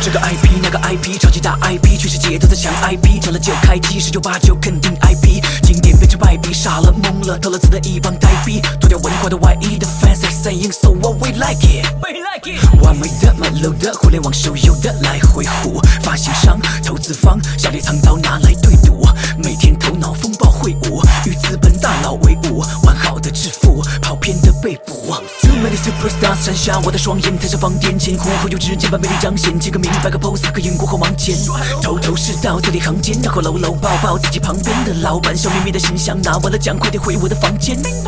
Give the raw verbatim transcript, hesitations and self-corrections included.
这个 I P 那个 I P， 超级大 I P， 全世界都在抢 I P， 抢了就开机，十九八九肯定 I P， 经典变成败笔，傻了懵了，投了资的一帮呆逼，脱掉文化的外衣的 fans are saying so what we like it， we like it， 完美的卖楼的互联网手游的来回呼，发行商投资方下列藏刀拿来对赌，每天头脑风暴会晤，与资本大佬为伍，完好的致富，跑偏的被捕。Too many superstars 闪瞎我的双眼，太上放电前呼后有之间把魅力彰显，见个明白个 pose 和眼过后忙前，头头是道字里行间，然后搂搂抱抱自己旁边的老板，笑眯眯的形象拿完了奖，快点回我的房间。